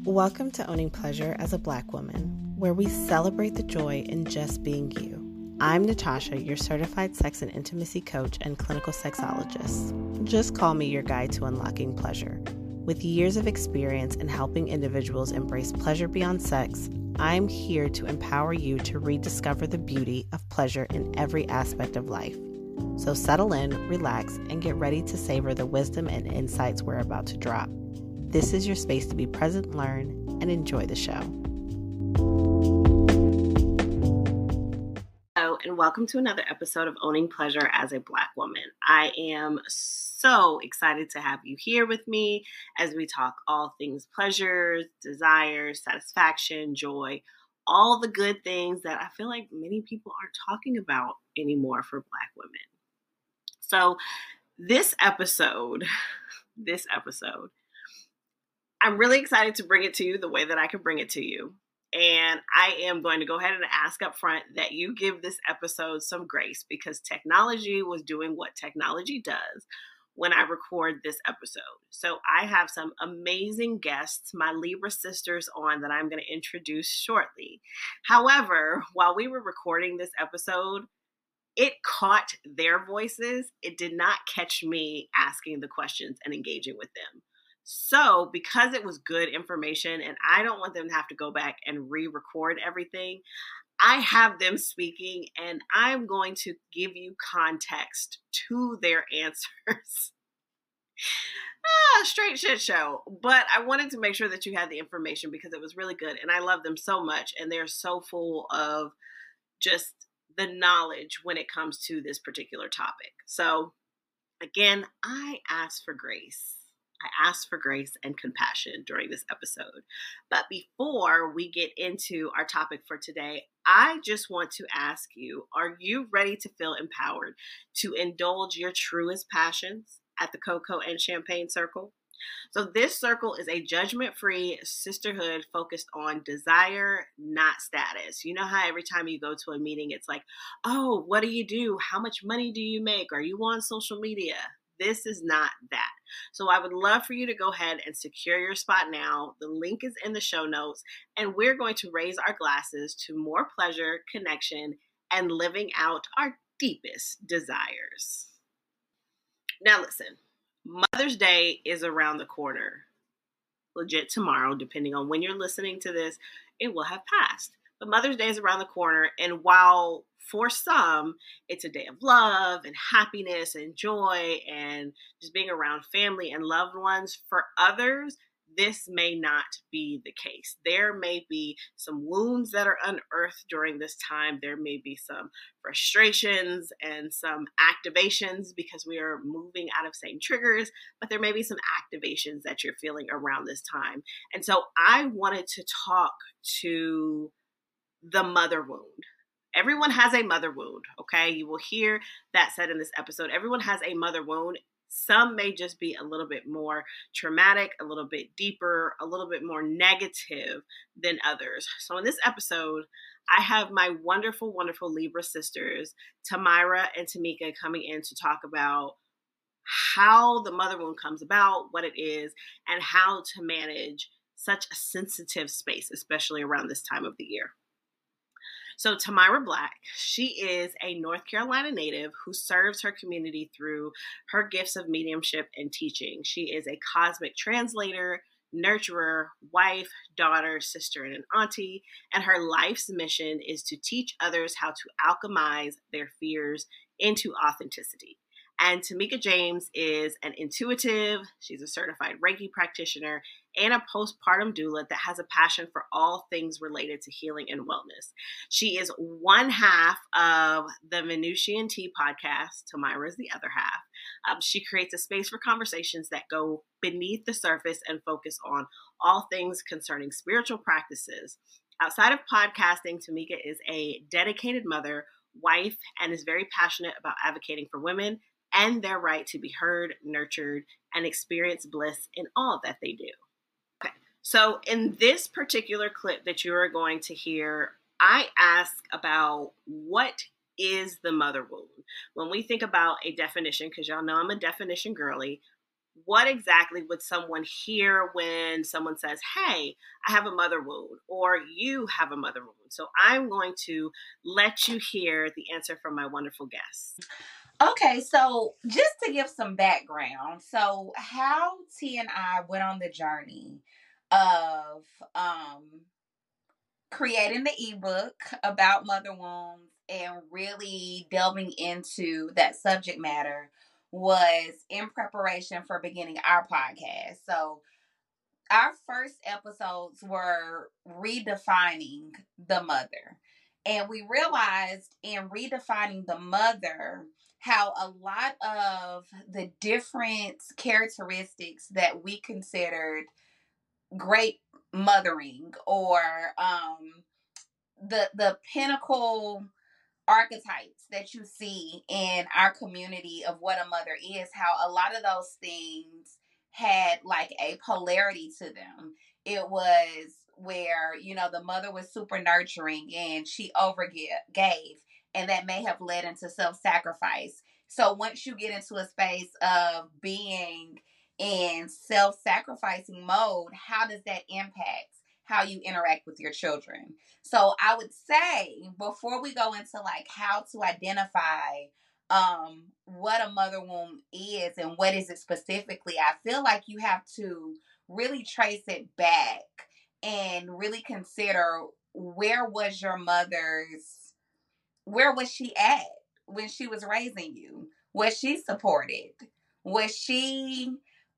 Welcome to Owning Pleasure as a Black Woman, where we celebrate the joy in just being you. I'm Natasha, your certified sex and intimacy coach and clinical sexologist. Just call me your guide to unlocking pleasure. With years of experience in helping individuals embrace pleasure beyond sex, I'm here to empower you to rediscover the beauty of pleasure in every aspect of life. So settle in, relax, and get ready to savor the wisdom and insights we're about to drop. This is your space to be present, learn, and enjoy the show. Hello, and welcome to another episode of Owning Pleasure as a Black Woman. I am so excited to have you here with me as we talk all things pleasure, desire, satisfaction, joy, all the good things that I feel like many people aren't talking about anymore for Black women. So this episode, I'm really excited to bring it to you the way that I can bring it to you. And I am going to go ahead and ask up front that you give this episode some grace because technology was doing what technology does when I record this episode. So I have some amazing guests, my Libra sisters on that I'm going to introduce shortly. However, while we were recording this episode, it caught their voices. It did not catch me asking the questions and engaging with them. So because it was good information and I don't want them to have to go back and re-record everything, I have them speaking and I'm going to give you context to their answers. Straight shit show. But I wanted to make sure that you had the information because it was really good and I love them so much and they're so full of just the knowledge when it comes to this particular topic. So again, I ask for grace and compassion during this episode. But before we get into our topic for today, I just want to ask you, are you ready to feel empowered to indulge your truest passions at the Cocoa and Champagne Circle? So this circle is a judgment-free sisterhood focused on desire, not status. You know how every time you go to a meeting, it's like, oh, what do you do? How much money do you make? Are you on social media? This is not that. So I would love for you to go ahead and secure your spot now. The link is in the show notes, and we're going to raise our glasses to more pleasure, connection, and living out our deepest desires. Now listen, Mother's Day is around the corner. Legit tomorrow, depending on when you're listening to this, it will have passed. But Mother's Day is around the corner, and while for some, it's a day of love and happiness and joy and just being around family and loved ones, for others, this may not be the case. There may be some wounds that are unearthed during this time. There may be some frustrations and some activations because we are moving out of same triggers, but there may be some activations that you're feeling around this time. And so I wanted to talk to the mother wound. Everyone has a mother wound, okay? You will hear that said in this episode. Everyone has a mother wound. Some may just be a little bit more traumatic, a little bit deeper, a little bit more negative than others. So in this episode, I have my wonderful, wonderful Libra sisters, Tamira and Tamika, coming in to talk about how the mother wound comes about, what it is, and how to manage such a sensitive space, especially around this time of the year. So Tamira Black, she is a North Carolina native who serves her community through her gifts of mediumship and teaching. She is a cosmic translator, nurturer, wife, daughter, sister, and an auntie. And her life's mission is to teach others how to alchemize their fears into authenticity. And Tamika James is an intuitive, she's a certified Reiki practitioner, and a postpartum doula that has a passion for all things related to healing and wellness. She is one half of the Venusian Tea podcast. Tamira is the other half. She creates a space for conversations that go beneath the surface and focus on all things concerning spiritual practices. Outside of podcasting, Tamika is a dedicated mother, wife, and is very passionate about advocating for women and their right to be heard, nurtured, and experience bliss in all that they do. Okay, so in this particular clip that you are going to hear, I ask about what is the mother wound. When we think about a definition, because y'all know I'm a definition girly, what exactly would someone hear when someone says, hey, I have a mother wound, or you have a mother wound? So I'm going to let you hear the answer from my wonderful guests. Okay, so just to give some background, so how T and I went on the journey of creating the ebook about mother wounds and really delving into that subject matter was in preparation for beginning our podcast. So our first episodes were redefining the mother. And we realized in redefining the mother how a lot of the different characteristics that we considered great mothering or the pinnacle archetypes that you see in our community of what a mother is, how a lot of those things had like a polarity to them. It was where, the mother was super nurturing and she overgave, and that may have led into self-sacrifice. So once you get into a space of being in self-sacrificing mode, how does that impact how you interact with your children? So I would say before we go into like how to identify what a mother wound is and what is it specifically, I feel like you have to really trace it back and really consider where was she at when she was raising you? Was she supported? Was she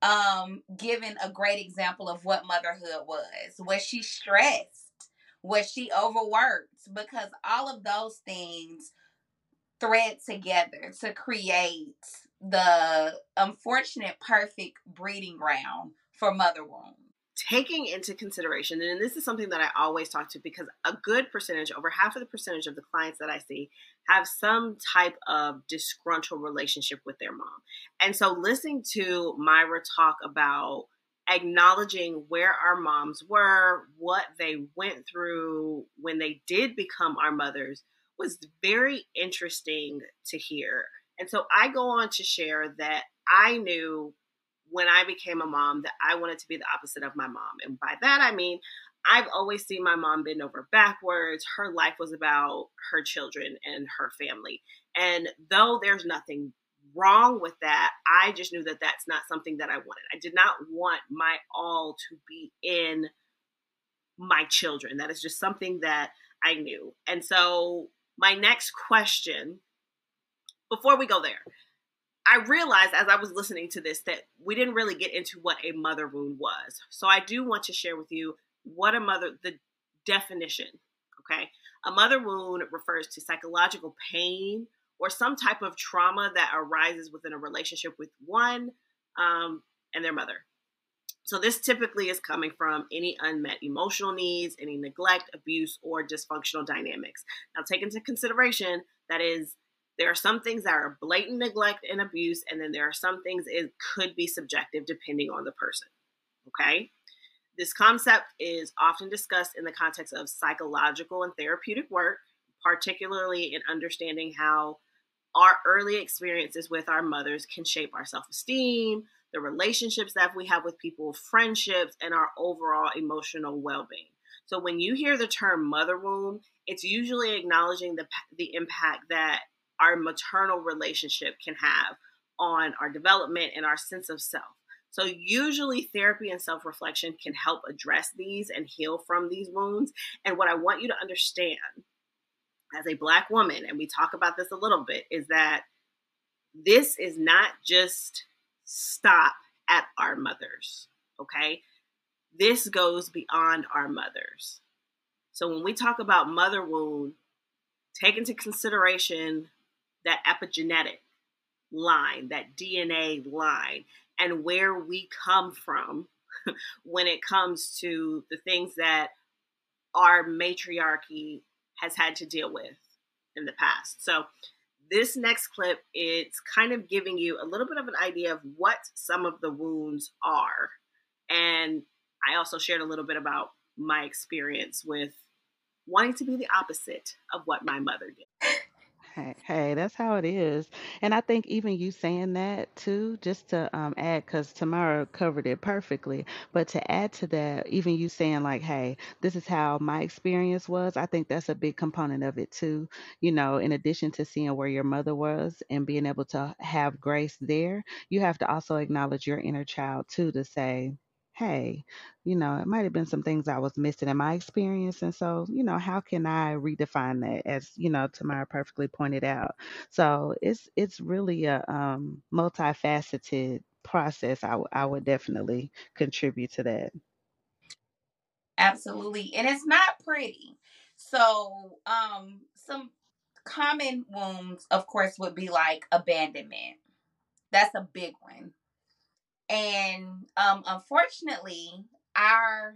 given a great example of what motherhood was? Was she stressed? Was she overworked? Because all of those things thread together to create the unfortunate perfect breeding ground for mother wounds. Taking into consideration, and this is something that I always talk to, because a good percentage, over half of the percentage of the clients that I see have some type of disgruntled relationship with their mom. And so listening to Myra talk about acknowledging where our moms were, what they went through when they did become our mothers, was very interesting to hear. And so I go on to share that I knew when I became a mom that I wanted to be the opposite of my mom. And by that, I mean, I've always seen my mom bend over backwards. Her life was about her children and her family. And though there's nothing wrong with that, I just knew that that's not something that I wanted. I did not want my all to be in my children. That is just something that I knew. And so my next question, before we go there, I realized as I was listening to this that we didn't really get into what a mother wound was. So I do want to share with you the definition, okay? A mother wound refers to psychological pain or some type of trauma that arises within a relationship with one and their mother. So this typically is coming from any unmet emotional needs, any neglect, abuse, or dysfunctional dynamics. Now take into consideration that is, there are some things that are blatant neglect and abuse, and then there are some things it could be subjective depending on the person, okay? This concept is often discussed in the context of psychological and therapeutic work, particularly in understanding how our early experiences with our mothers can shape our self-esteem, the relationships that we have with people, friendships, and our overall emotional well-being. So when you hear the term mother wound, it's usually acknowledging the impact that our maternal relationship can have on our development and our sense of self. So usually therapy and self-reflection can help address these and heal from these wounds. And what I want you to understand as a Black woman, and we talk about this a little bit, is that this is not just stop at our mothers, okay? This goes beyond our mothers. So when we talk about mother wound, take into consideration that epigenetic line, that DNA line, and where we come from when it comes to the things that our matriarchy has had to deal with in the past. So this next clip, it's kind of giving you a little bit of an idea of what some of the wounds are. And I also shared a little bit about my experience with wanting to be the opposite of what my mother did. Hey, that's how it is. And I think even you saying that too, just to add, because Tamara covered it perfectly, but to add to that, even you saying like, hey, this is how my experience was, I think that's a big component of it too. In addition to seeing where your mother was and being able to have grace there, you have to also acknowledge your inner child too to say, hey, it might have been some things I was missing in my experience. And so, how can I redefine that as, Tamara perfectly pointed out. So it's really a multifaceted process. I would definitely contribute to that. Absolutely. And it's not pretty. So, some common wounds, of course, would be like abandonment. That's a big one. And unfortunately, our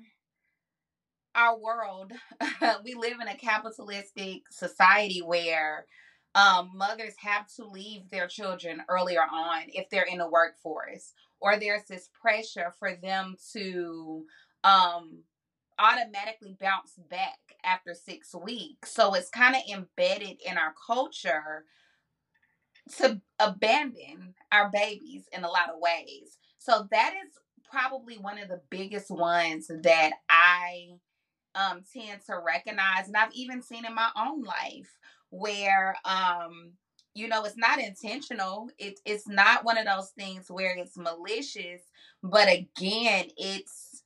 our world, we live in a capitalistic society where mothers have to leave their children earlier on if they're in the workforce, or there's this pressure for them to um, automatically bounce back after 6 weeks. So it's kind of embedded in our culture to abandon our babies in a lot of ways. So that is probably one of the biggest ones that I tend to recognize, and I've even seen in my own life where it's not intentional. It's not one of those things where it's malicious, but again, it's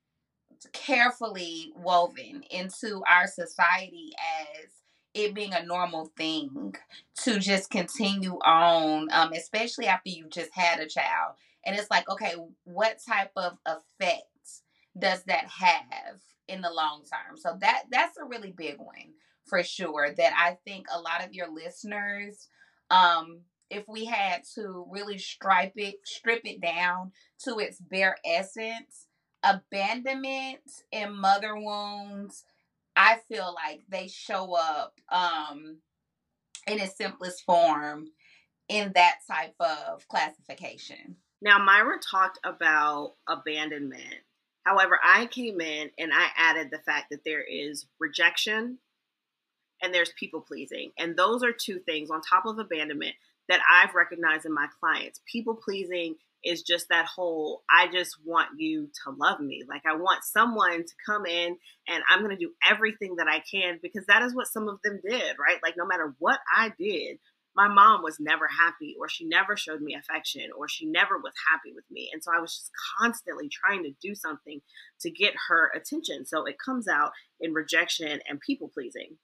carefully woven into our society as it being a normal thing to just continue on, especially after you just had a child. And it's like, okay, what type of effect does that have in the long term? So that's a really big one for sure. That I think a lot of your listeners, if we had to really strip it down to its bare essence, abandonment and mother wounds, I feel like they show up in its simplest form in that type of classification. Now, Myra talked about abandonment. However, I came in and I added the fact that there is rejection and there's people pleasing. And those are two things on top of abandonment that I've recognized in my clients. People pleasing is just that whole, I just want you to love me. Like, I want someone to come in and I'm going to do everything that I can, because that is what some of them did, right? Like, no matter what I did, my mom was never happy, or she never showed me affection, or she never was happy with me. And so I was just constantly trying to do something to get her attention. So it comes out in rejection and people pleasing.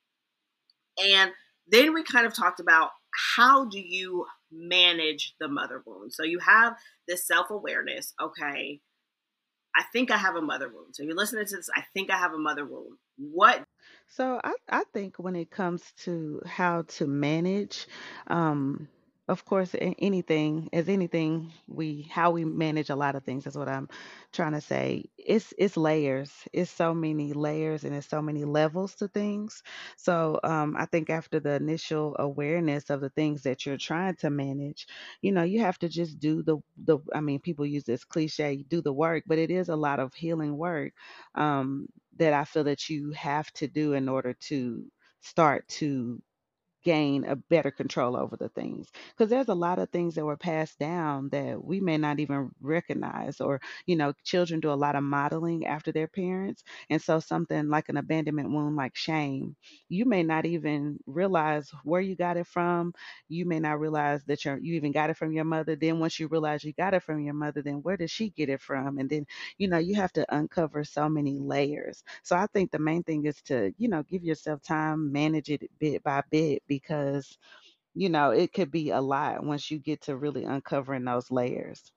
And then we kind of talked about, how do you manage the mother wound? So you have this self awareness. Okay, I think I have a mother wound. So you're listening to this, I think I have a mother wound. What? So I think when it comes to how to manage, um, of course, anything, we how we manage a lot of things is what I'm trying to say. It's layers. It's so many layers and it's so many levels to things. So I think after the initial awareness of the things that you're trying to manage, you have to just do the. I mean, people use this cliche, do the work, but it is a lot of healing work. That I feel that you have to do in order to start to gain a better control over the things, because there's a lot of things that were passed down that we may not even recognize, or children do a lot of modeling after their parents. And so something like an abandonment wound, like shame, you may not even realize where you got it from. You may not realize that you even got it from your mother. Then once you realize you got it from your mother, then where did she get it from? And then you have to uncover so many layers. So I think the main thing is to give yourself time, manage it bit by bit, because it could be a lot once you get to really uncovering those layers.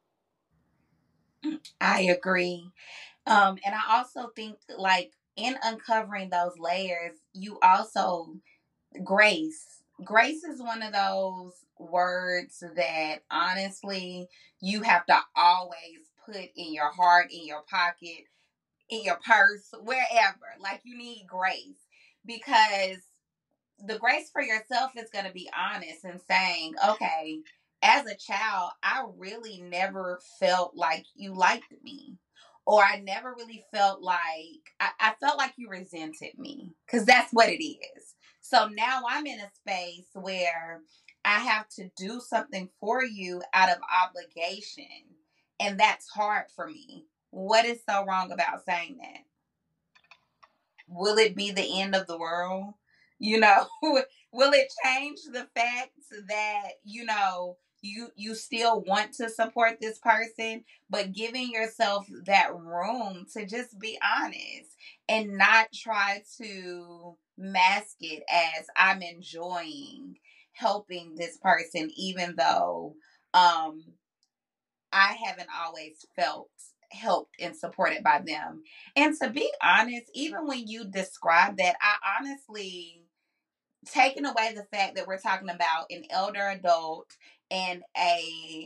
I agree. And I also think like in uncovering those layers, you also Grace is one of those words that honestly you have to always put in your heart, in your pocket, in your purse, wherever. Like you need grace, because the grace for yourself is going to be honest and saying, okay, as a child, I really never felt like you liked me. Or I never really felt like, I felt like you resented me, because that's what it is. So now I'm in a space where I have to do something for you out of obligation. And that's hard for me. What is so wrong about saying that? Will it be the end of the world? You know, will it change the fact that, you still want to support this person, but giving yourself that room to just be honest and not try to mask it as I'm enjoying helping this person, even though um I haven't always felt helped and supported by them. And to be honest, even when you describe that, I honestly, taking away the fact that we're talking about an elder adult and a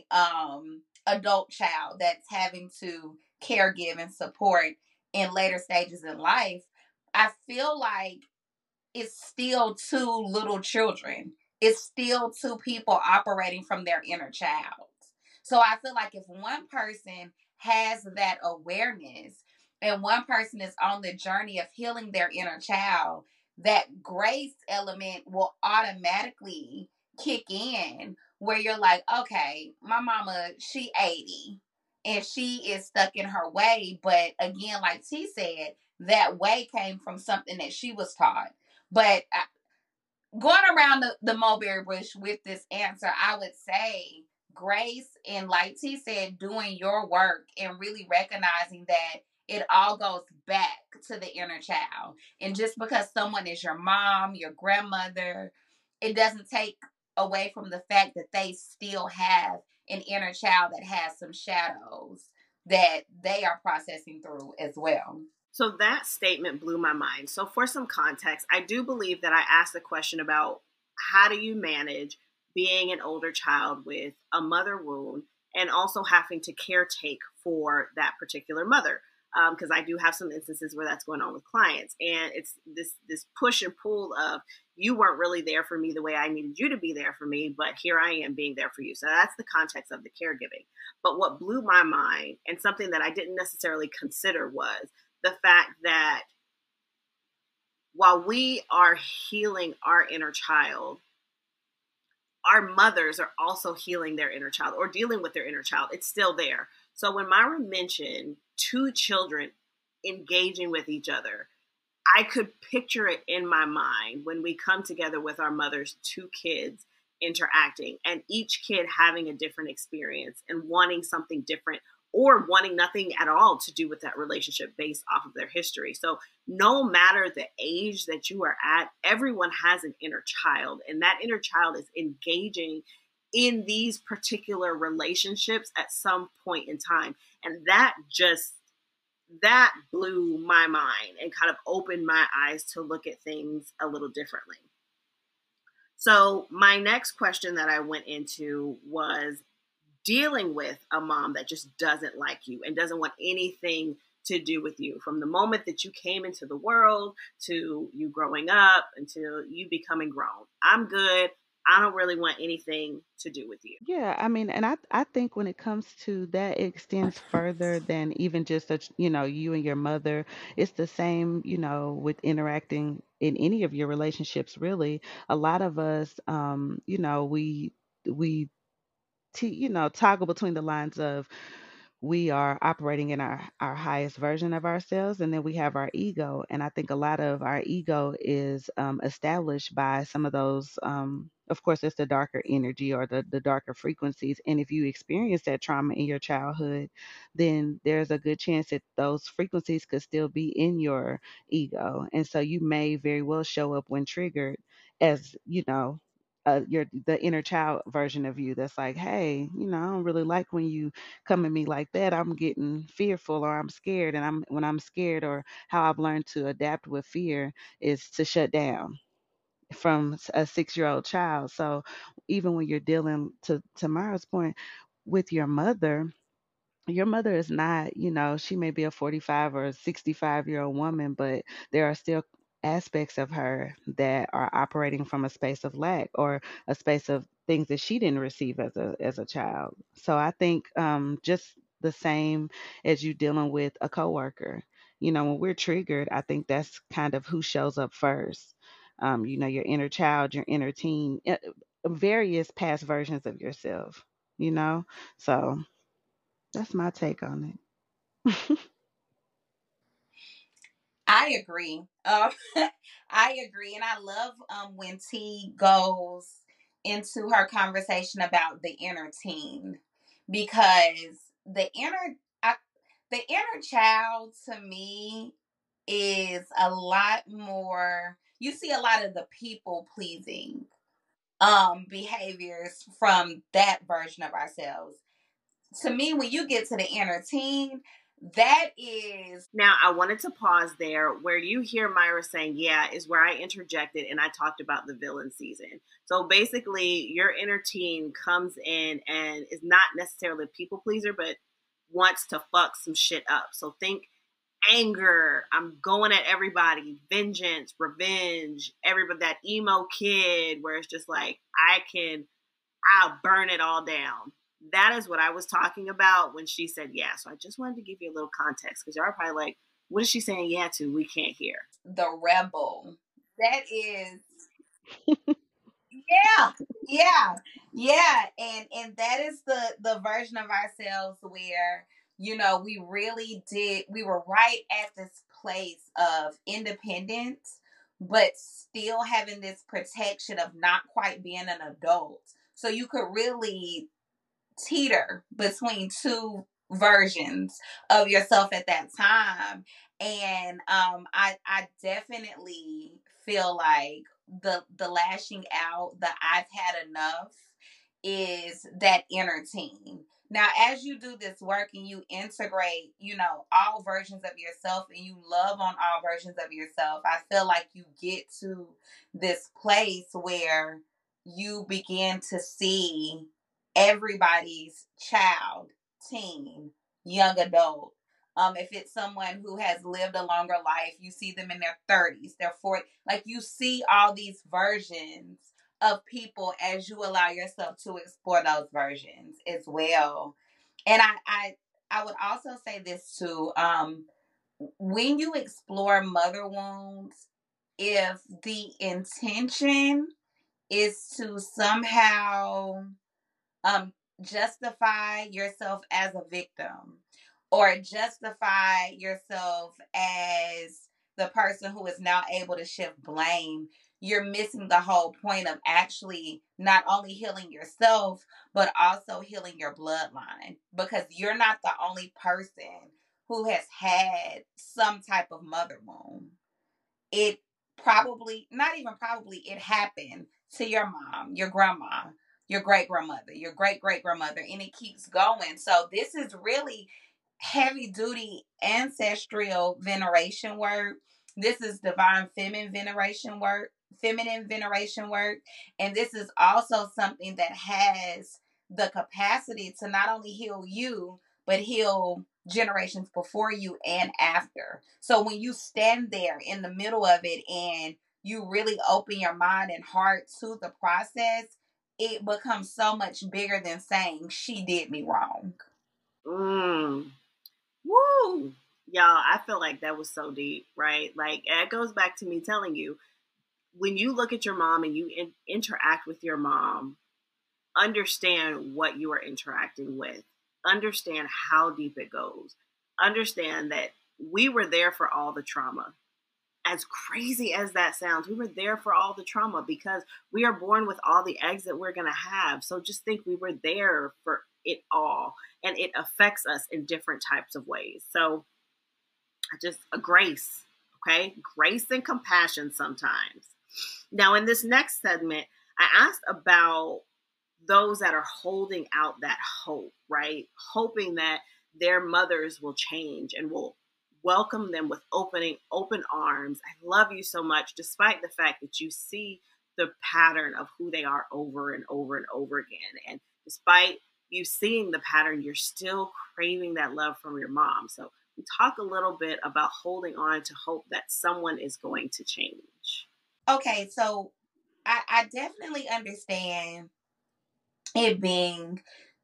adult child that's having to caregive and support in later stages in life, I feel like it's still two little children. It's still two people operating from their inner child. So I feel like if one person has that awareness and one person is on the journey of healing their inner child, that grace element will automatically kick in where you're like, okay, my mama, she 80 and she is stuck in her way. But again, like T said, that way came from something that she was taught. But going around the mulberry bush with this answer, I would say grace and, like T said, doing your work and really recognizing that it all goes back to the inner child. And just because someone is your mom, your grandmother, it doesn't take away from the fact that they still have an inner child that has some shadows that they are processing through as well. So that statement blew my mind. So, for some context, I do believe that I asked a question about how do you manage being an older child with a mother wound and also having to caretake for that particular mother. Because I do have some instances where that's going on with clients, and it's this push and pull of you weren't really there for me the way I needed you to be there for me, but here I am being there for you. So that's the context of the caregiving. But what blew my mind and something that I didn't necessarily consider was the fact that while we are healing our inner child, our mothers are also healing their inner child or dealing with their inner child. It's still there. So when Myra mentioned two children engaging with each other, I could picture it in my mind when we come together with our mothers, two kids interacting, and each kid having a different experience and wanting something different or wanting nothing at all to do with that relationship based off of their history. So, no matter the age that you are at, everyone has an inner child, and that inner child is engaging in these particular relationships at some point in time. And that blew my mind and kind of opened my eyes to look at things a little differently. So, my next question that I went into was dealing with a mom that just doesn't like you and doesn't want anything to do with you from the moment that you came into the world to you growing up until you becoming grown. I'm good. I don't really want anything to do with you. Yeah, I mean, and I think when it comes to that, it extends further than even just you and your mother. It's the same, with interacting in any of your relationships, really. A lot of us, we toggle between the lines of we are operating in our highest version of ourselves, and then we have our ego. And I think a lot of our ego is established by some of those, of course it's the darker energy or the darker frequencies. And if you experience that trauma in your childhood, then there's a good chance that those frequencies could still be in your ego, and so you may very well show up when triggered as the inner child version of you that's like, hey, I don't really like when you come at me like that. I'm getting fearful or I'm scared. And when I'm scared, or how I've learned to adapt with fear is to shut down from a 6-year-old child. So even when you're dealing, to Mara's point, with your mother is not, she may be a 45 or 65-year-old woman, but there are still aspects of her that are operating from a space of lack or a space of things that she didn't receive as a child. So I think just the same as you dealing with a coworker, when we're triggered, I think that's kind of who shows up first. your inner child, your inner teen, various past versions of yourself, you know? So that's my take on it. I agree. I agree, and I love when T goes into her conversation about the inner teen, because the inner I, the inner child to me is a lot more. You see a lot of the people pleasing behaviors from that version of ourselves. To me, when you get to the inner teen, that is. Now, I wanted to pause there. Where you hear Myra saying, yeah, is where I interjected and I talked about the villain season. So basically, your inner teen comes in and is not necessarily a people pleaser, but wants to fuck some shit up. So think anger. I'm going at everybody. Vengeance, revenge, everybody. That emo kid where it's just like, I'll burn it all down. That is what I was talking about when she said yeah. So I just wanted to give you a little context because y'all are probably like, what is she saying yeah to? We can't hear. The rebel. That is, yeah, yeah, yeah, and that is the version of ourselves where we were right at this place of independence, but still having this protection of not quite being an adult. So you could really teeter between two versions of yourself at that time. And I definitely feel like the lashing out, the I've had enough, is that inner teen. Now, as you do this work and you integrate, all versions of yourself, and you love on all versions of yourself, I feel like you get to this place where you begin to see everybody's child, teen, young adult. If it's someone who has lived a longer life, you see them in their 30s, their 40s. Like, you see all these versions of people as you allow yourself to explore those versions as well. And I would also say this too. When you explore mother wounds, if the intention is to somehow um justify yourself as a victim, or justify yourself as the person who is now able to shift blame, you're missing the whole point of actually not only healing yourself but also healing your bloodline, because you're not the only person who has had some type of mother wound. It probably, not even probably, it happened to your mom, your grandma, your great grandmother, your great great grandmother, and it keeps going. So this is really heavy duty ancestral veneration work. This is divine feminine veneration work. And this is also something that has the capacity to not only heal you, but heal generations before you and after. So when you stand there in the middle of it and you really open your mind and heart to the process, it becomes so much bigger than saying she did me wrong. Mm. Woo! Y'all, I feel like that was so deep, right? Like, it goes back to me telling you, when you look at your mom and you interact with your mom, understand what you are interacting with, understand how deep it goes, understand that we were there for all the trauma. As crazy as that sounds, we were there for all the trauma because we are born with all the eggs that we're going to have. So just think we were there for it all, and it affects us in different types of ways. So just a grace, okay? Grace and compassion sometimes. Now, in this next segment, I asked about those that are holding out that hope, right? Hoping that their mothers will change and will welcome them with open arms. I love you so much, despite the fact that you see the pattern of who they are over and over and over again. And despite you seeing the pattern, you're still craving that love from your mom. So we talk a little bit about holding on to hope that someone is going to change. Okay, so I definitely understand it being,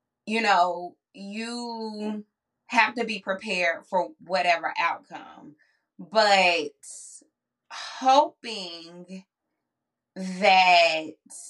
you have to be prepared for whatever outcome. But hoping that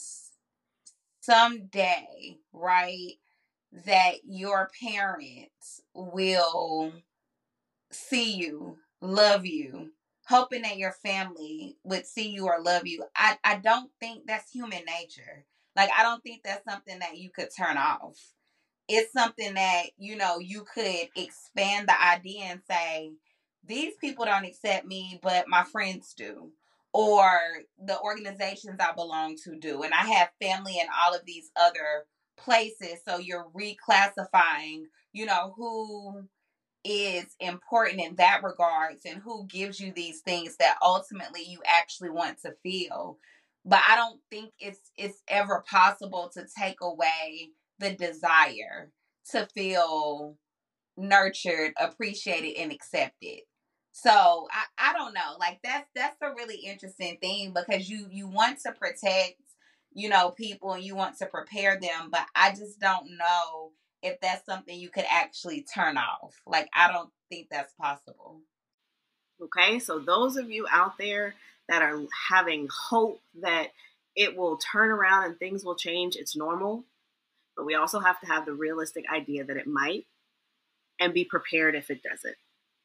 someday, right, that your parents will see you, love you, hoping that your family would see you or love you. I don't think that's human nature. Like, I don't think that's something that you could turn off. It's something that, you could expand the idea and say, these people don't accept me, but my friends do. Or the organizations I belong to do. And I have family in all of these other places. So you're reclassifying, who is important in that regards and who gives you these things that ultimately you actually want to feel. But I don't think it's ever possible to take away the desire to feel nurtured, appreciated, and accepted. So I don't know. Like, that's a really interesting thing, because you want to protect, people, and you want to prepare them, but I just don't know if that's something you could actually turn off. Like, I don't think that's possible. Okay, so those of you out there that are having hope that it will turn around and things will change, it's normal. But we also have to have the realistic idea that it might, and be prepared if it doesn't.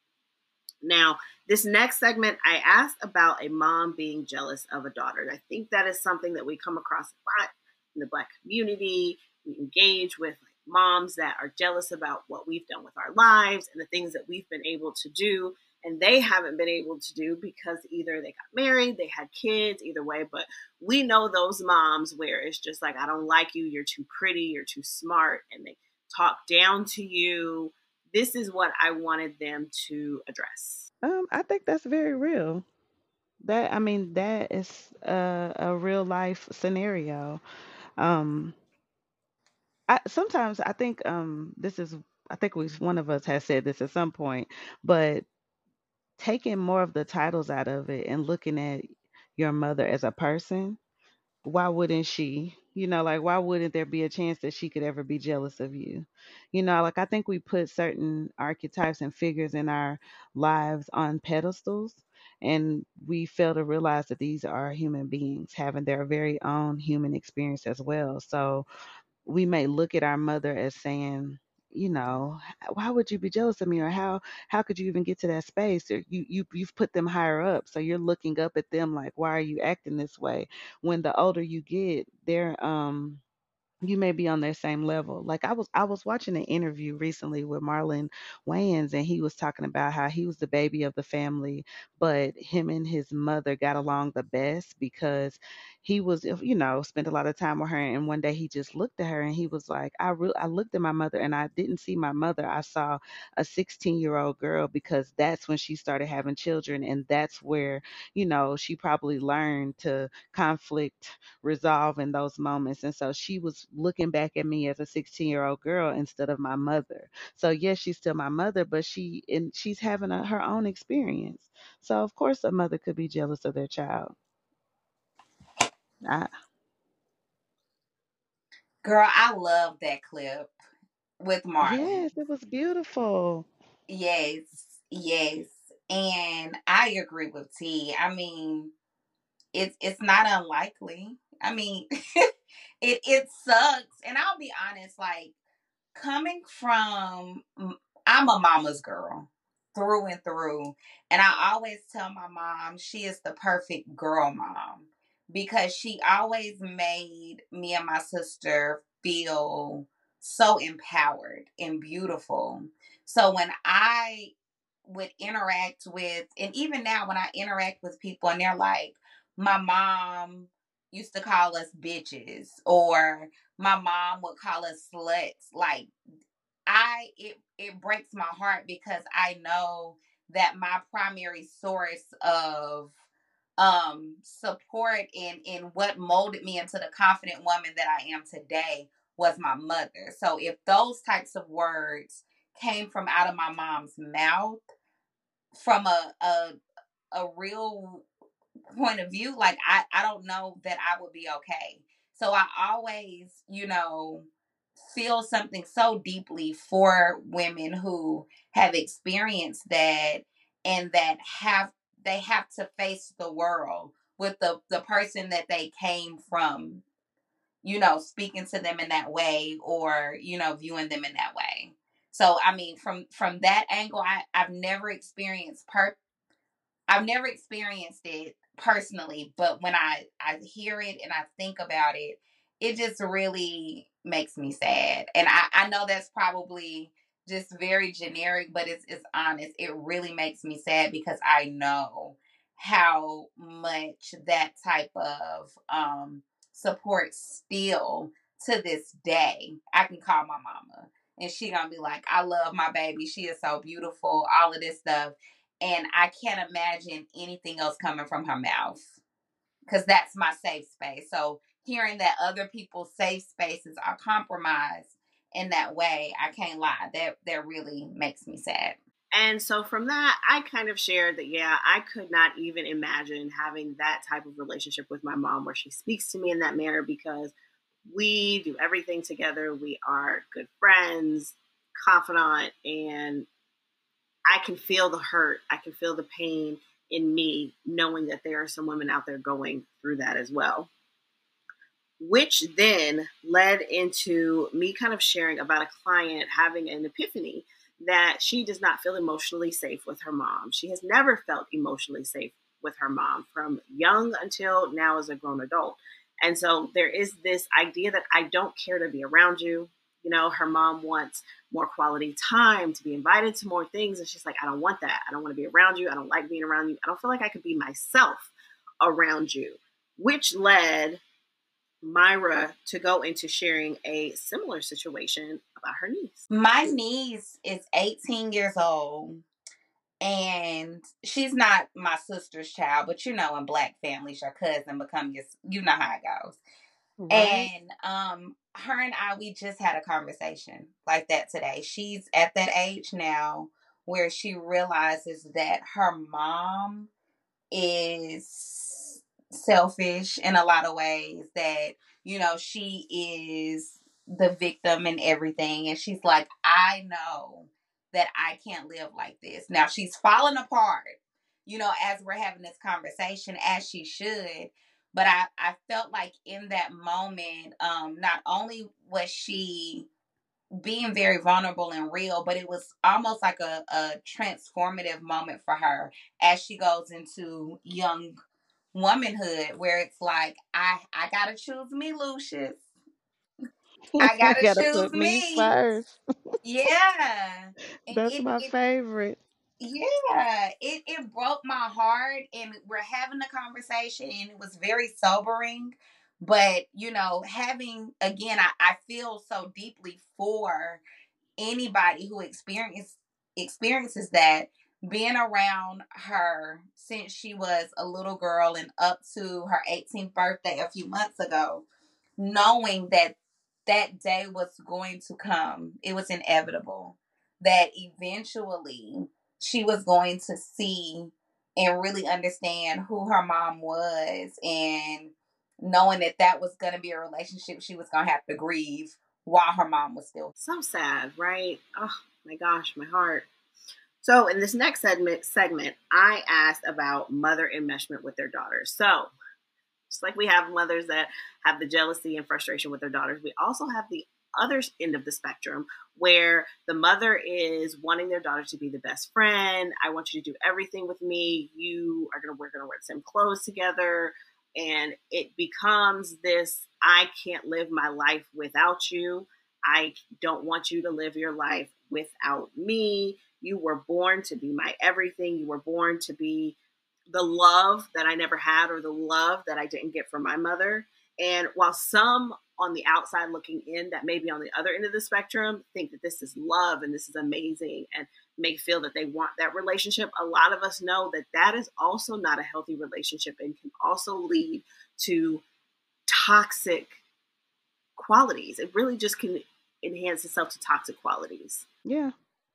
Now, this next segment, I asked about a mom being jealous of a daughter. I think that is something that we come across a lot in the Black community. We engage with moms that are jealous about what we've done with our lives and the things that we've been able to do, and they haven't been able to do because either they got married, they had kids, either way. But we know those moms where it's just like, I don't like you, you're too pretty, you're too smart, and they talk down to you. This is what I wanted them to address. I think that's very real. That I mean, that is a real life scenario. Um, sometimes I think this is I think one of us has said this at some point, but taking more of the titles out of it and looking at your mother as a person, why wouldn't she? Like, why wouldn't there be a chance that she could ever be jealous of you? Like, I think we put certain archetypes and figures in our lives on pedestals, and we fail to realize that these are human beings having their very own human experience as well. So we may look at our mother as saying, why would you be jealous of me, or how could you even get to that space, or you've put them higher up, so you're looking up at them like, why are you acting this way? When the older you get, you may be on their same level. Like, I was watching an interview recently with Marlon Wayans, and he was talking about how he was the baby of the family, but him and his mother got along the best because he was, spent a lot of time with her. And one day he just looked at her and he was like, I looked at my mother and I didn't see my mother. I saw a 16-year-old girl, because that's when she started having children, and that's where, she probably learned to conflict resolve in those moments. And so she was looking back at me as a 16-year-old girl instead of my mother. So yes, she's still my mother, but she's having her own experience. So of course a mother could be jealous of their child. I, Girl, I love that clip with yes, Marlon. it was beautiful. Yes, yes. And I agree with T. I mean, it's not unlikely. I mean, it sucks. And I'll be honest, like, coming from, I'm a mama's girl through and through. And I always tell my mom she is the perfect girl mom, because she always made me and my sister feel so empowered and beautiful. So when I would interact with, and even now when I interact with people and they're like, my mom used to call us bitches, or my mom would call us sluts, like, it breaks my heart, because I know that my primary source of support in what molded me into the confident woman that I am today was my mother. So if those types of words came from out of my mom's mouth, from a real point of view, like, I don't know that I would be okay. So I always, feel something so deeply for women who have experienced that, and that have they have to face the world with the person that they came from, speaking to them in that way, or, viewing them in that way. So I mean, from that angle, I've never experienced it personally, but when I hear it and I think about it, it just really makes me sad. And I know that's probably just very generic, but it's honest. It really makes me sad because I know how much that type of support still to this day. I can call my mama and she gonna be like, I love my baby. She is so beautiful, all of this stuff, and I can't imagine anything else coming from her mouth because that's my safe space. So hearing that other people's safe spaces are compromised in that way, I can't lie. That really makes me sad. And so from that, I kind of shared that, yeah, I could not even imagine having that type of relationship with my mom where she speaks to me in that manner because we do everything together. We are good friends, confidant, and I can feel the hurt. I can feel the pain in me knowing that there are some women out there going through that as well. Which then led into me kind of sharing about a client having an epiphany that she does not feel emotionally safe with her mom. She has never felt emotionally safe with her mom from young until now as a grown adult. And so there is this idea that I don't care to be around you. You know, her mom wants more quality time, to be invited to more things. And she's like, I don't want that. I don't want to be around you. I don't like being around you. I don't feel like I could be myself around you, which led Myra to go into sharing a similar situation about her niece. My niece is 18 years old, and she's not my sister's child, but in black families, your cousin become your, how it goes. Right. And her and I, we just had a conversation like that today. She's at that age now where she realizes that her mom is selfish in a lot of ways, that she is the victim and everything, and she's like, I know that I can't live like this. Now she's falling apart, as we're having this conversation, as she should. But I felt like in that moment, not only was she being very vulnerable and real, but it was almost like a transformative moment for her as she goes into young womanhood, where it's like, I gotta choose me, Lucius. I I gotta gotta choose put me me. first. Yeah. And That's it my it favorite. yeah, it broke my heart, and we're having a conversation, and it was very sobering. But having, again, I feel so deeply for anybody who experiences that, being around her since she was a little girl and up to her 18th birthday a few months ago, knowing that that day was going to come. It was inevitable that eventually she was going to see and really understand who her mom was, and knowing that that was going to be a relationship she was going to have to grieve while her mom was still. So sad, right? Oh my gosh, my heart. So in this next segment, I asked about mother enmeshment with their daughters. So just like we have mothers that have the jealousy and frustration with their daughters, we also have the other end of the spectrum where the mother is wanting their daughter to be the best friend. I want you to do everything with me. We're gonna wear the same clothes together. And it becomes this, I can't live my life without you. I don't want you to live your life without me. You were born to be my everything. You were born to be the love that I never had or the love that I didn't get from my mother. And while some on the outside looking in that may be on the other end of the spectrum think that this is love and this is amazing and may feel that they want that relationship, a lot of us know that that is also not a healthy relationship and can also lead to toxic qualities. It really just can enhance itself to toxic qualities. Yeah.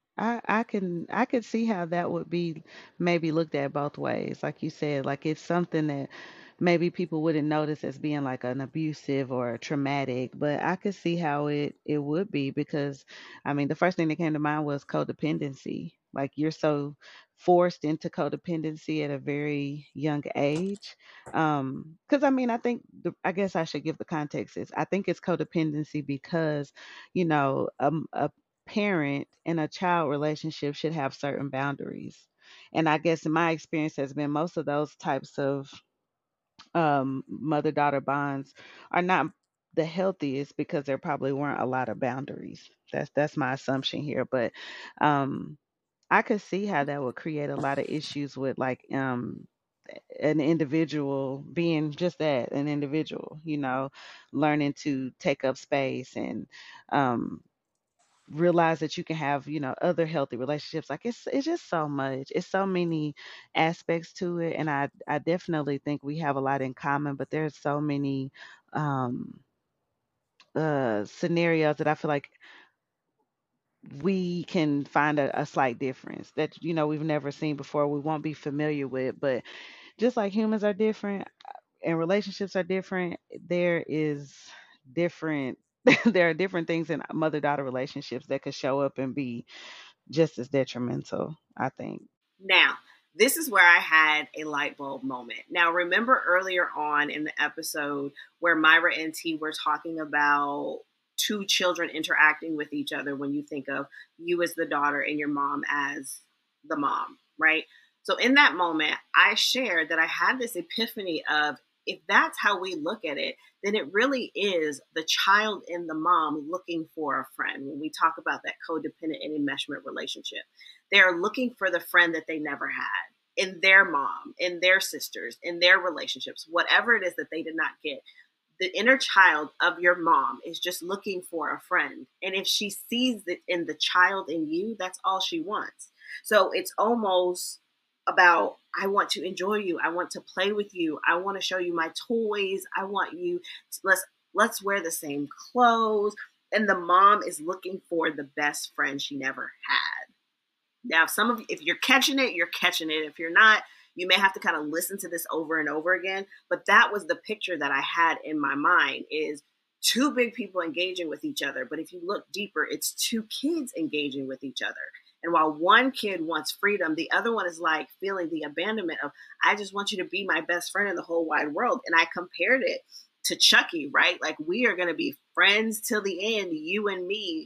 I could see how that would be maybe looked at both ways. Like you said, like it's something that maybe people wouldn't notice as being like an abusive or traumatic, but I could see how it would be because I mean the first thing that came to mind was codependency. Like you're so forced into codependency at a very young age. Because I mean, I think I guess I should give the context is I think it's codependency because, a parent and a child relationship should have certain boundaries. And I guess my experience has been most of those types of mother daughter bonds are not the healthiest because there probably weren't a lot of boundaries. That's my assumption here, but um, I could see how that would create a lot of issues with like an individual being just that, an individual, learning to take up space and um realize that you can have other healthy relationships. Like it's just so much, it's so many aspects to it, and I definitely think we have a lot in common, but there's so many um scenarios that I feel like we can find a slight difference that we've never seen before, we won't be familiar with. But just like humans are different and relationships are different, there is different there are different things in mother daughter relationships that could show up and be just as detrimental, I think. Now, this is where I had a light bulb moment. Now, remember earlier on in the episode where Myra and T were talking about two children interacting with each other when you think of you as the daughter and your mom as the mom, right? So, in that moment, I shared that I had this epiphany of if that's how we look at it, then it really is the child and the mom looking for a friend when we talk about that codependent and enmeshment relationship. They're looking for the friend that they never had in their mom, in their sisters, in their relationships, whatever it is that they did not get. The inner child of your mom is just looking for a friend. And if she sees it in the child in you, that's all she wants. So it's almost about, I want to enjoy you. I want to play with you. I want to show you my toys. I want you to, let's wear the same clothes. And the mom is looking for the best friend she never had. Now, if you're catching it, you're catching it. If you're not, you may have to kind of listen to this over and over again. But that was the picture that I had in my mind is two big people engaging with each other. But if you look deeper, it's two kids engaging with each other. And while one kid wants freedom, the other one is like feeling the abandonment of, I just want you to be my best friend in the whole wide world. And I compared it to Chucky, right? Like we are going to be friends till the end, you and me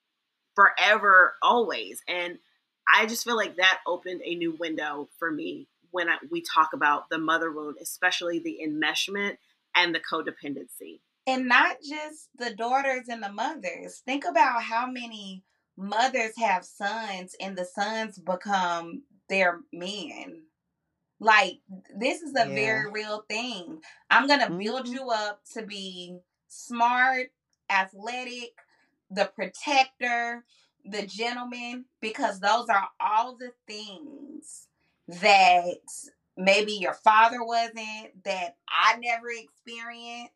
forever, always. And I just feel like that opened a new window for me when we talk about the mother wound, especially the enmeshment and the codependency. And not just the daughters and the mothers. Think about how many mothers have sons and the sons become their men. Like, this is a Yeah. very real thing. I'm going to build Hmm. you up to be smart, athletic, the protector, the gentleman, because those are all the things that maybe your father wasn't, that I never experienced.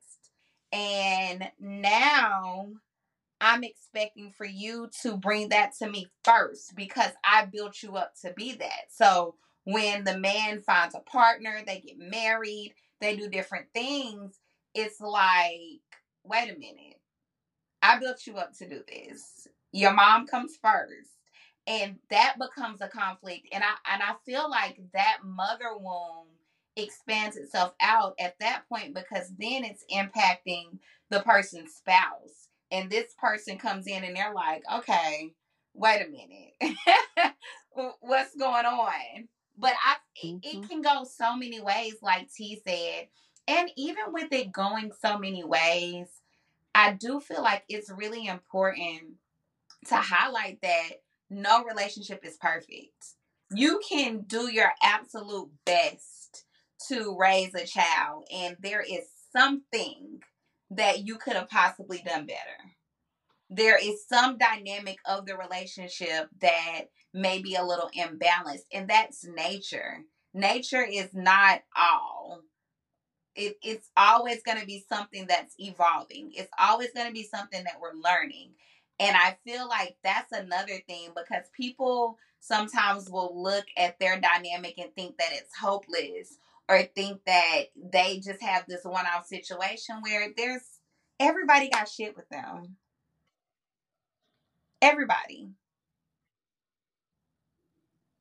And now I'm expecting for you to bring that to me first because I built you up to be that. So when the man finds a partner, they get married, they do different things, it's like, wait a minute. I built you up to do this. Your mom comes first. And that becomes a conflict. And I feel like that mother womb expands itself out at that point because then it's impacting the person's spouse. And this person comes in and they're like, okay, wait a minute. What's going on? But it Hmm. can go so many ways, like T said. And even with it going so many ways, I do feel like it's really important to highlight that no relationship is perfect. You can do your absolute best to raise a child, and there is something that you could have possibly done better. There is some dynamic of the relationship that may be a little imbalanced, and that's nature. Nature is not all. It's always going to be something that's evolving. It's always going to be something that we're learning. And I feel like that's another thing because people sometimes will look at their dynamic and think that it's hopeless or think that they just have this one off situation where there's everybody got shit with them. Everybody.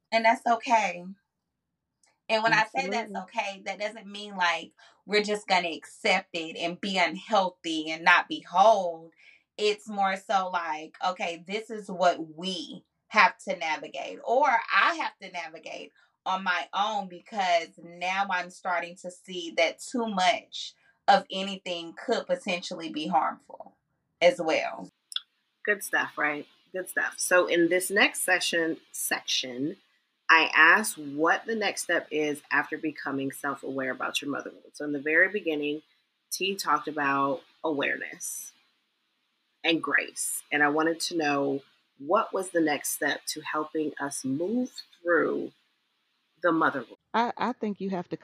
And that's okay. And when I say that's Absolutely. okay, that doesn't mean like we're just going to accept it and be unhealthy and not be whole. It's more so like, okay, this is what we have to navigate, or I have to navigate on my own, because now I'm starting to see that too much of anything could potentially be harmful as well. Good stuff, right? Good stuff. So in this next section, I asked what the next step is after becoming self-aware about your motherhood. So in the very beginning, T talked about awareness and grace. And I wanted to know what was the next step to helping us move through the motherhood. I think you have to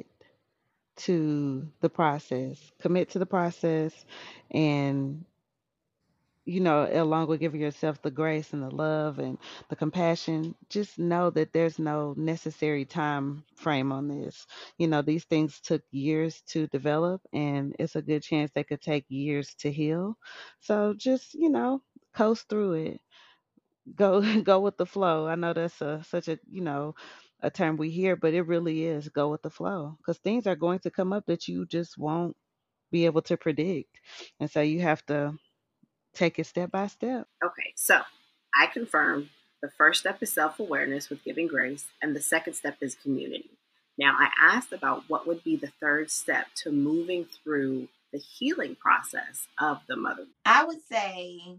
to the commit to the process, and along with giving yourself the grace and the love and the compassion, just know that there's no necessary time frame on this. These things took years to develop, and it's a good chance they could take years to heal. So just, coast through it. Go go with the flow. I know that's such a term we hear, but it really is go with the flow, because things are going to come up that you just won't be able to predict. And so you have to take it step by step. Okay, so I confirm the first step is self awareness with giving grace, and the second step is community. Now, I asked about what would be the third step to moving through the healing process of the mother. I would say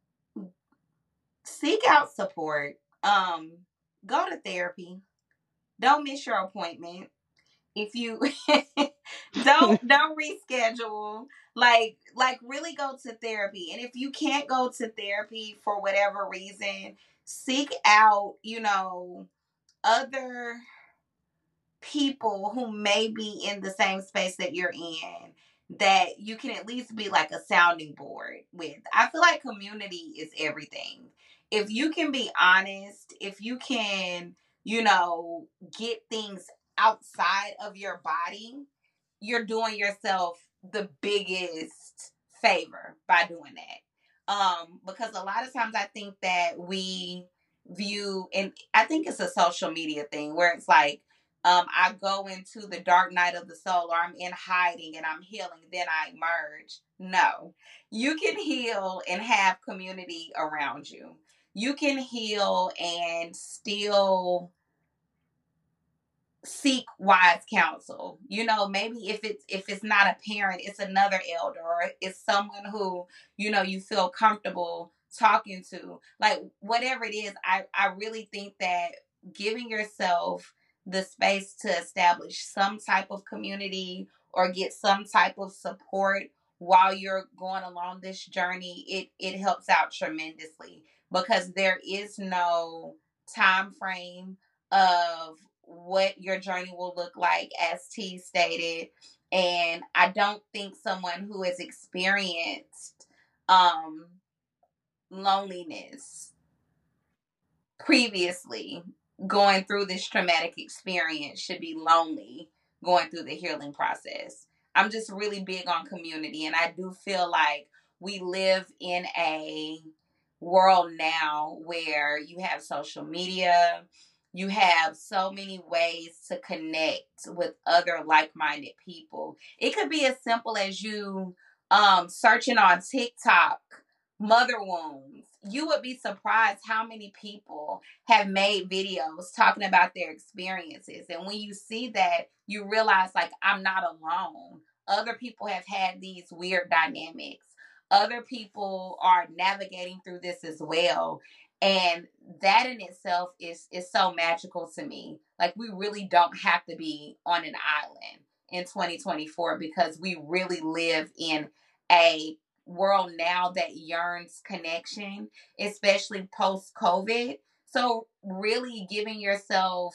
seek out support. Go to therapy. Don't miss your appointment. If you don't reschedule, like really go to therapy. And if you can't go to therapy for whatever reason, seek out, other people who may be in the same space that you're in, that you can at least be like a sounding board with. I feel like community is everything. If you can be honest, if you can, get things outside of your body, you're doing yourself the biggest favor by doing that. Because a lot of times I think that we view, and I think it's a social media thing where it's like, I go into the dark night of the soul, or I'm in hiding and I'm healing, then I emerge. No, you can heal and have community around you. You can heal and still seek wise counsel. Maybe if it's not a parent, it's another elder, or it's someone who, you feel comfortable talking to. Like whatever it is, I really think that giving yourself the space to establish some type of community or get some type of support while you're going along this journey, it helps out tremendously, because there is no time frame of what your journey will look like, as T stated. And I don't think someone who has experienced um, loneliness previously, going through this traumatic experience, should be lonely going through the healing process. I'm just really big on community, and I do feel like we live in a world now where you have social media, you have so many ways to connect with other like-minded people. It could be as simple as you searching on TikTok mother wounds. You would be surprised how many people have made videos talking about their experiences. And when you see that, you realize, like, I'm not alone. Other people have had these weird dynamics. Other people are navigating through this as well. And that in itself is so magical to me. Like, we really don't have to be on an island in 2024, because we really live in a world now that yearns connection, especially post COVID. So really giving yourself,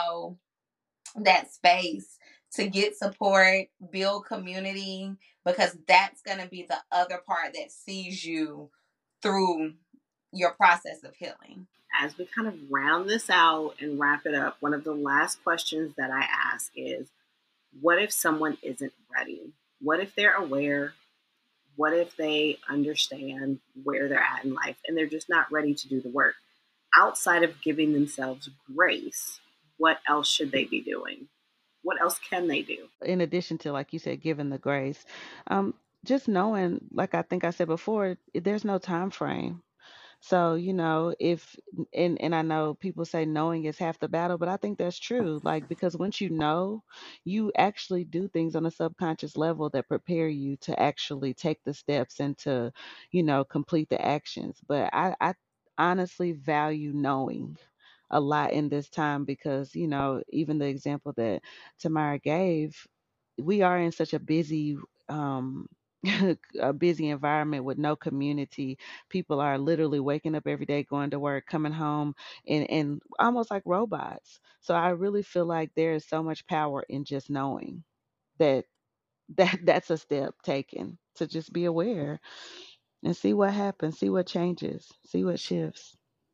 that space to get support, build community, because that's going to be the other part that sees you through your process of healing. As we kind of round this out and wrap it up, one of the last questions that I ask is, what if someone isn't ready? What if they're aware? What if they understand where they're at in life and they're just not ready to do the work? outside of giving themselves grace, what else should they be doing? What else can they do? In addition to, like you said, giving the grace, um, just knowing, like I think I said before, there's no time frame. So, if and I know people say knowing is half the battle, but I think that's true. Like, because once you know, you actually do things on a subconscious level that prepare you to actually take the steps and to, complete the actions. But I honestly value knowing a lot in this time because, even the example that Tamara gave, we are in such a busy um a busy environment with no community. People are literally waking up every day, going to work, coming home, and almost like robots. So I really feel like there is so much power in just knowing that that's a step taken to just be aware and see what happens, see what changes, see what shifts.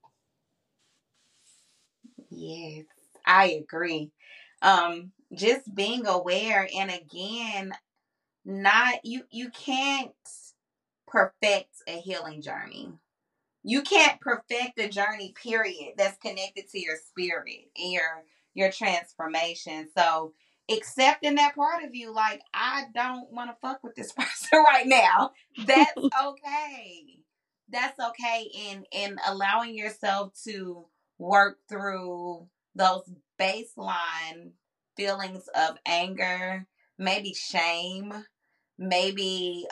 Yes, I agree. Just being aware, and again, not you can't perfect a healing journey. You can't perfect a journey, period, that's connected to your spirit and your transformation. So accepting that part of you, like, I don't want to fuck with this person right now. That's okay. That's okay. And allowing yourself to work through those baseline feelings of anger, maybe shame, maybe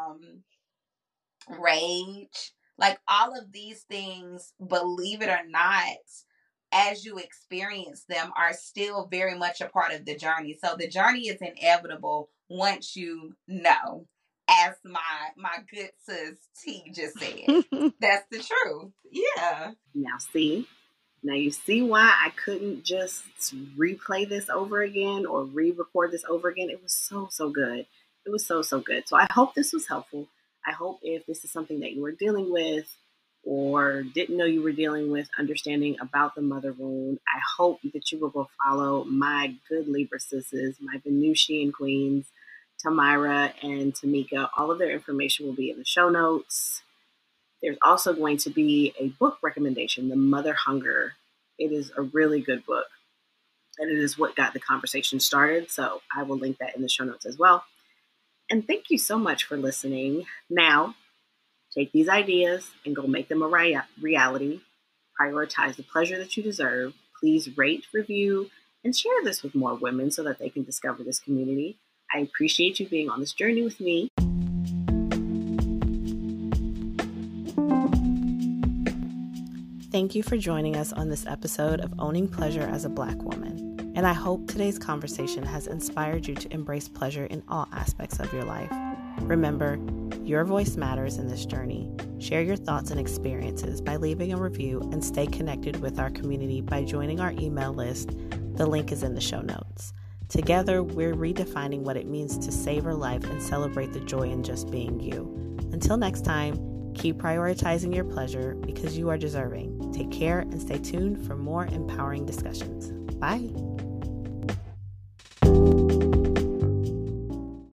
rage, like all of these things, believe it or not, as you experience them, are still very much a part of the journey. So the journey is inevitable once you know, as my good sis T just said. That's the truth. Yeah. Now you see why I couldn't just replay this over again or re-record this over again. It was so, so good. It was so, so good. So I hope this was helpful. I hope if this is something that you were dealing with or didn't know you were dealing with, understanding about the mother wound, I hope that you will go follow my good Libra sisters, my Venusian queens, Tamara and Tamika. All of their information will be in the show notes. There's also going to be a book recommendation, The Mother Hunger. It is a really good book, and it is what got the conversation started. So I will link that in the show notes as well. And thank you so much for listening. Now, take these ideas and go make them a reality. Prioritize the pleasure that you deserve. Please rate, review, and share this with more women so that they can discover this community. I appreciate you being on this journey with me. Thank you for joining us on this episode of Owning Pleasure as a Black Woman. And I hope today's conversation has inspired you to embrace pleasure in all aspects of your life. Remember, your voice matters in this journey. Share your thoughts and experiences by leaving a review and stay connected with our community by joining our email list. The link is in the show notes. Together, we're redefining what it means to savor life and celebrate the joy in just being you. Until next time, keep prioritizing your pleasure because you are deserving. Take care and stay tuned for more empowering discussions. Bye.